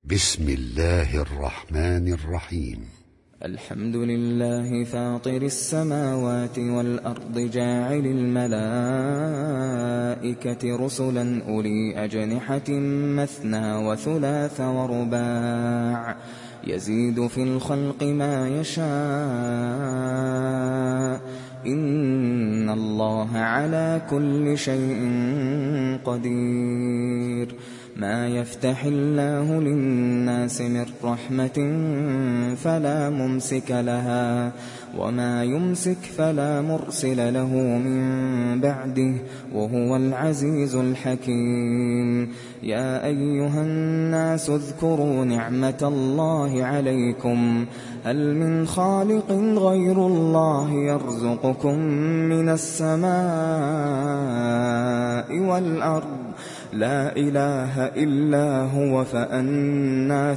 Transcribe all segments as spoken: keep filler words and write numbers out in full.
بسم الله الرحمن الرحيم. الحمد لله فاطر السماوات والأرض جاعل الملائكة رسلا أولي أجنحة مثنى وثلاث ورباع يزيد في الخلق ما يشاء إن الله على كل شيء قدير. ما يفتح الله للناس من رحمة فلا ممسك لها وما يمسك فلا مرسل له من بعده وهو العزيز الحكيم. يا أيها الناس اذكروا نعمة الله عليكم هل من خالق غير الله يرزقكم من السماء والأرض لا إله إلا هو فأنى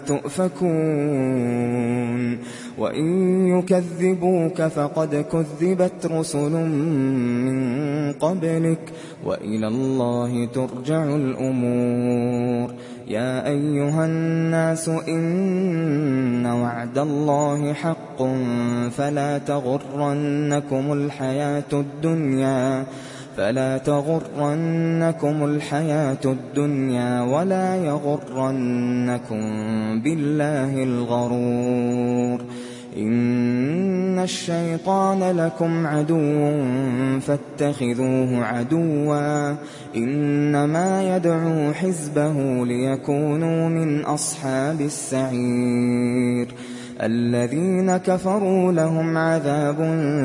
تؤفكون. وإن يكذبوك فقد كذبت رسل من قبلك وإلى الله ترجع الأمور. يا أيها الناس إن وعد الله حق فلا تغرنكم الحياة الدنيا فلا تغرنكم الحياة الدنيا ولا يغرنكم بالله الغرور. إن الشيطان لكم عدو فاتخذوه عدوا إنما يدعو حزبه ليكونوا من أصحاب السعير. الذين كفروا لهم عذاب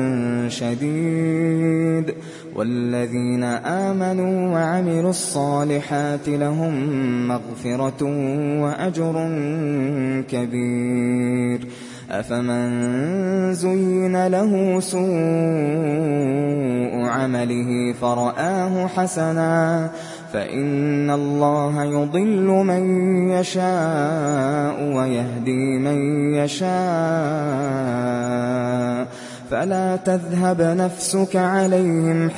شديد والذين آمنوا وعملوا الصالحات لهم مغفرة وأجر كبير. أفمن زين له سوء عمله فرآه حسنا فإن الله يضل من يشاء ويهدي من يشاء فلا تذهب نفسك عليهم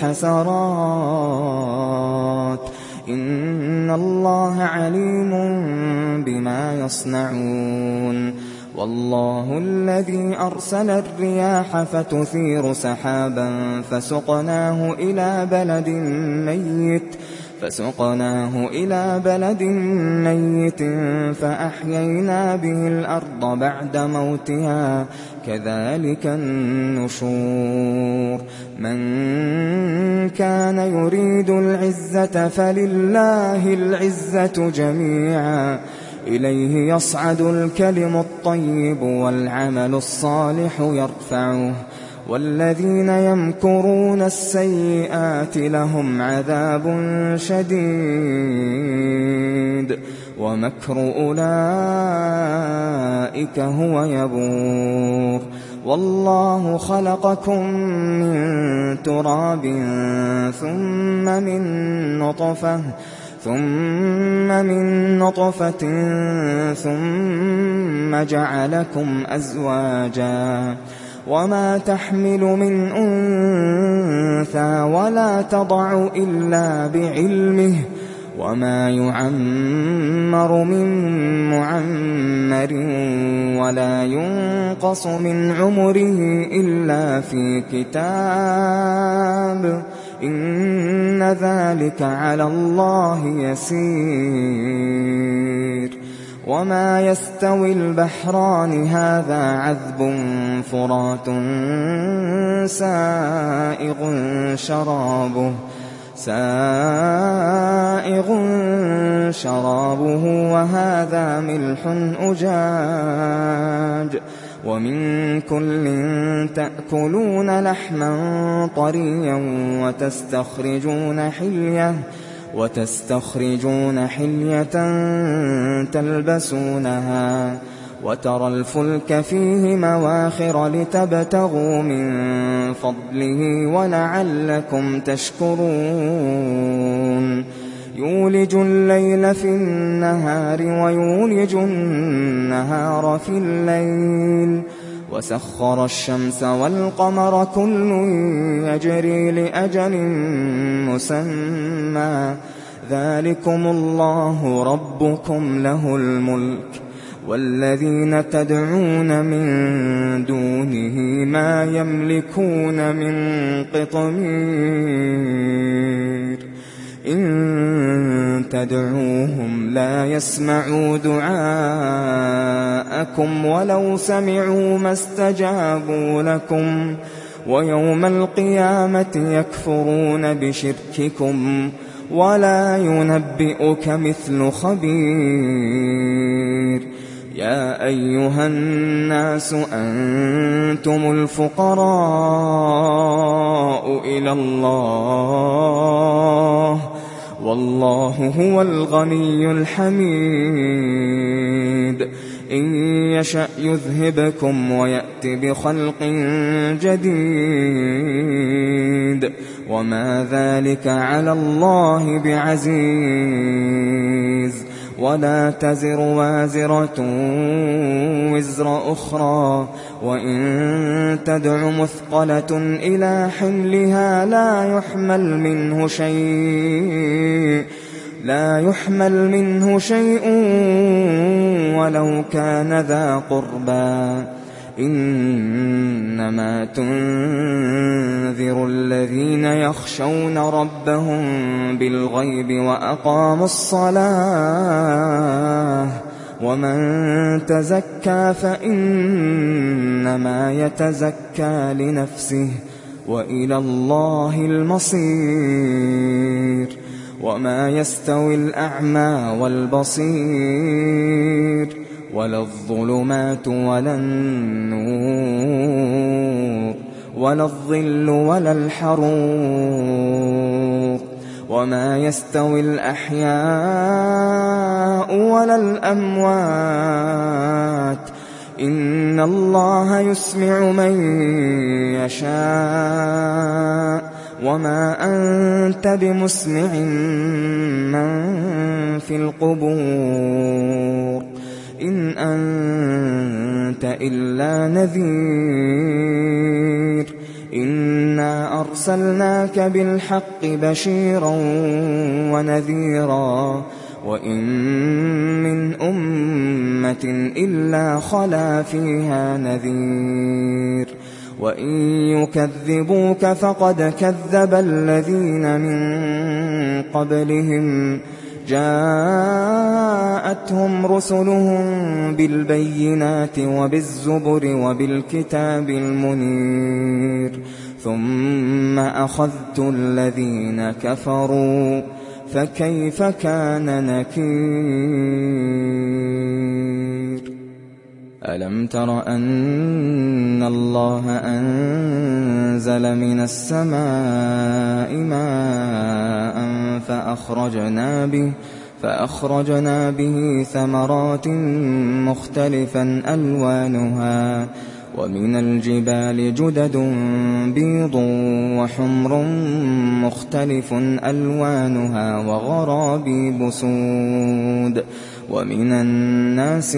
حسرات إن الله عليم بما يصنعون. والله الذي أرسل الرياح فتثير سحابا فسقناه إلى بلد ميت فسقناه إلى بلد ميت فأحيينا به الأرض بعد موتها كذلك النشور. من كان يريد العزة فلله العزة جميعا إليه يصعد الكلم الطيب والعمل الصالح يرفعه والذين يمكرون السيئات لهم عذاب شديد ومكر أولئك هو يبور. والله خلقكم من تراب ثم من نطفة ثم من نطفة ثم جعلكم أزواجا وما تحمل من أنثى ولا تضع إلا بعلمه وما يعمر من معمر ولا ينقص من عمره إلا في كتاب إن ذلك على الله يسير. وما يستوي البحران هذا عذب فرات سائغ شرابه سائغ شرابه وهذا ملح أجاج ومن كل تأكلون لحما طريا وتستخرجون حلية وتستخرجون حلية تلبسونها وترى الفلك فيه مواخر لتبتغوا من فضله ولعلكم تشكرون. يولج الليل في النهار ويولج النهار في الليل وسخر الشمس والقمر كل يجري لأجل مسمى ذلكم الله ربكم له الملك والذين تدعون من دونه ما يملكون من قطمير إن تدعوهم لا يسمعوا دعاءكم ولو سمعوا ما استجابوا لكم ويوم القيامة يكفرون بشرككم ولا ينبئك مثل خبير يا أيها الناس أنتم الفقراء إلى الله والله هو الغني الحميد إن يشأ يذهبكم ويأت بخلق جديد وما ذلك على الله بعزيز ولا تزر وازرة وزر أخرى وإن تدع مثقلة إلى حملها لا يحمل منه شيء لا يحمل منه شيء ولو كان ذا قربى إنما تنذر الذين يخشون ربهم بالغيب وأقاموا الصلاة ومن تزكى فإنما يتزكى لنفسه وإلى الله المصير وما يستوي الأعمى والبصير ولا الظلمات ولا النور ولا الظل ولا الحرور وما يستوي الأحياء ولا الأموات إن الله يسمع من يشاء وما أنت بمسمع من في القبور إن أنت إلا نذير إنا أرسلناك بالحق بشيرا ونذيرا وإن من أمة إلا خلا فيها نذير وإن يكذبوك فقد كذب الذين من قبلهم جاءتهم رسلهم بالبينات وبالزبر وبالكتاب المنير ثم أخذت الذين كفروا فكيف كان نكير ألم تر أن الله أنزل من السماء ماء فأخرجنا به فأخرجنا به ثمرات مختلفا ألوانها ومن الجبال جدد بيض وحمر مختلف ألوانها وغرابيب سود ومن الناس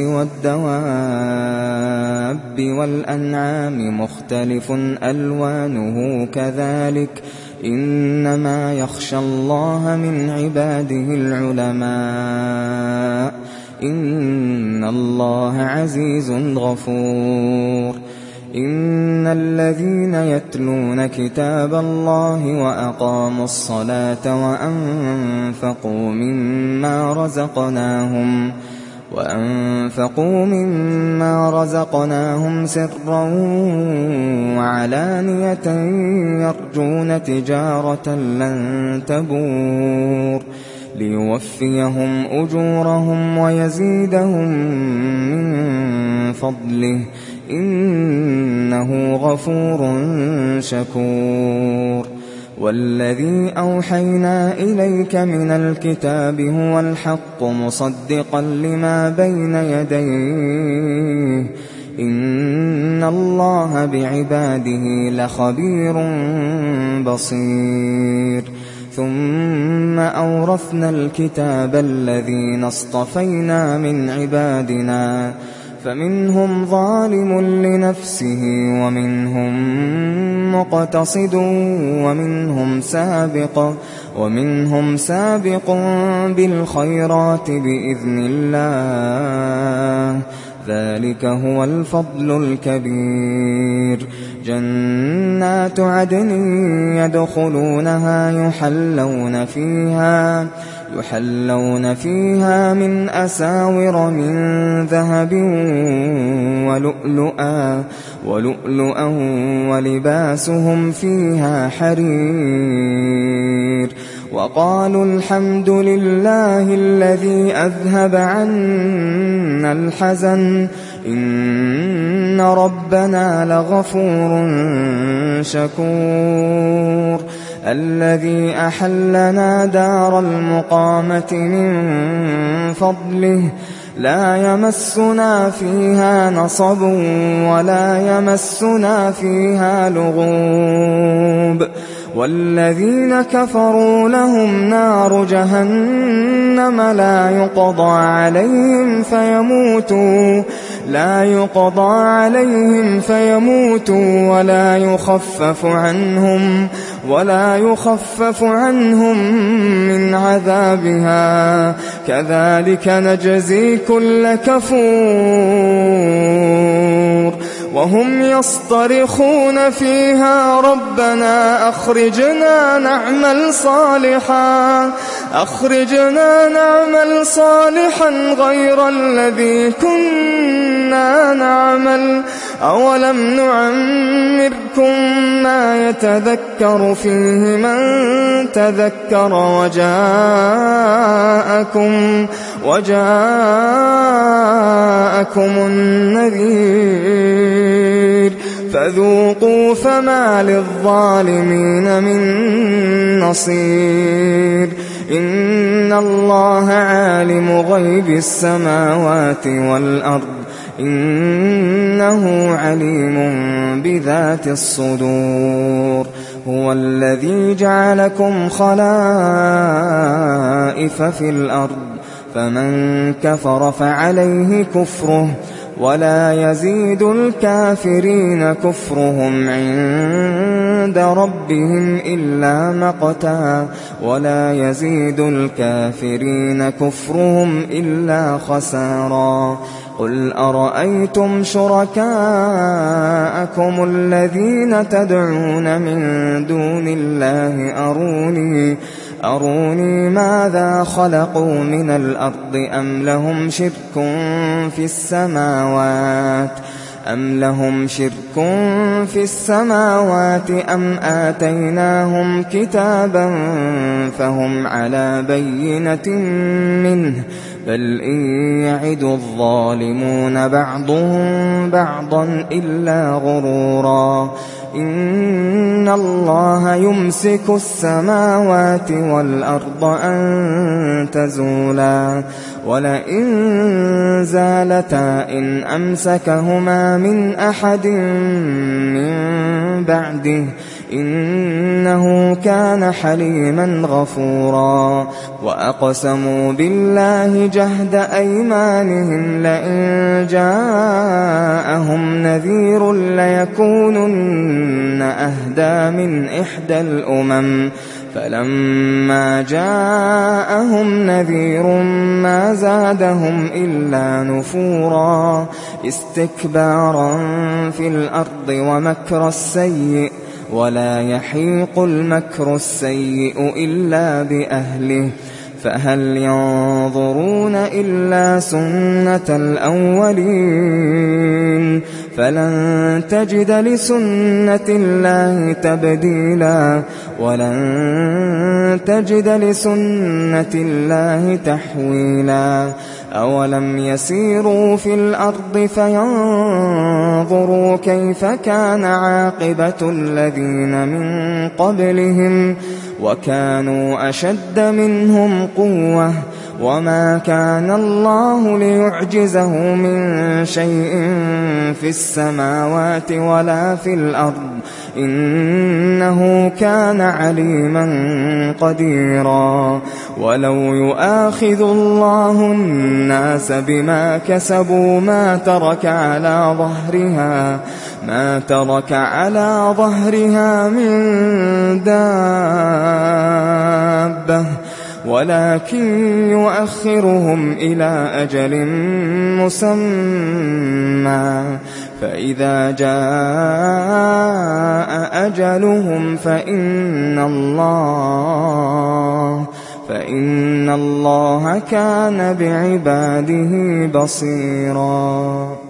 والدواب والأنعام مختلف ألوانه كذلك إنما يخشى الله من عباده العلماء إن الله عزيز غفور إن الذين يتلون كتاب الله وأقاموا الصلاة وأنفقوا مما رزقناهم وأنفقوا مما رزقناهم سرا وعلانية يرجون تجارة لن تبور ليوفيهم أجورهم ويزيدهم من فضله إنه غفور شكور والذي أوحينا إليك من الكتاب هو الحق مصدقا لما بين يديه إن الله بعباده لخبير بصير ثم أورثنا الكتاب الذين اصطفينا من عبادنا فمنهم ظالم لنفسه ومنهم مقتصد ومنهم سابق ومنهم سابق بالخيرات بإذن الله ذلك هو الفضل الكبير. جنات عدن يدخلونها يحلون فيها يحلون فيها من أساور من ذهب ولؤلؤا ولؤلؤا ولباسهم فيها حرير. وقالوا الحمد لله الذي أذهب عنا الحزن إن ربنا لغفور شكور. الذي أحلنا دار المقامة من فضله لا يمسنا فيها نصب ولا يمسنا فيها لغوب. والذين كفروا لهم نار جهنم لا يقضى عليهم فيموتوا لا يقضى عليهم فيموتوا ولا يخفف عنهم ولا يخفف عنهم من عذابها كذلك نجزي كل كفور. وهم يصطرخون فيها ربنا أخرجنا نعمل صالحا أخرجنا نعمل صالحا غير الذي كنا نعمل أولم نعمركم ما يتذكر فيه من تذكر وجاءكم وجاءكم النذير فذوقوا فما للظالمين من نصير. إن الله عالم غيب السماوات والأرض إنه عليم بذات الصدور. هو الذي جعلكم خلائف في الأرض فمن كفر فعليه كفره ولا يزيد الكافرين كفرهم عند ربهم إلا مقتا ولا يزيد الكافرين كفرهم إلا خسارا. قل أرأيتم شركاءكم الذين تدعون من دون الله أروني أروني ماذا خلقوا من الأرض أم لهم شرك في السماوات أم لهم شرك في السماوات أم آتيناهم كتابا فهم على بينة منه بل إن يعد الظالمون بعضهم بعضا إلا غرورا. إن الله يمسك السماوات والأرض أن تزولا ولئن زالتا إن أمسكهما من أحد من بعده إنه كان حليما غفورا. وأقسموا بالله جهد أيمانهم لئن جاءهم نذير ليكونن أهدى من إحدى الأمم فلما جاءهم نذير ما زادهم إلا نفورا استكبارا في الأرض ومكر السيء ولا يحيق المكر السيء إلا بأهله فهل ينظرون إلا سنة الأولين فلن تجد لسنة الله تبديلا ولن تجد لسنة الله تحويلا. أولم يسيروا في الأرض فينظروا كيف كان عاقبة الذين من قبلهم وكانوا أشد منهم قوة وما كان الله ليعجزه من شيء في السماوات ولا في الأرض إنه كان عليما قديرا. ولو يؤاخذ الله الناس بما كسبوا ما ترك على ظهرها ما ترك على ظهرها من دابة ولكن يؤخرهم إلى أجل مسمى فإذا جاء أجلهم فإن الله فإن الله كان بعباده بصيرا.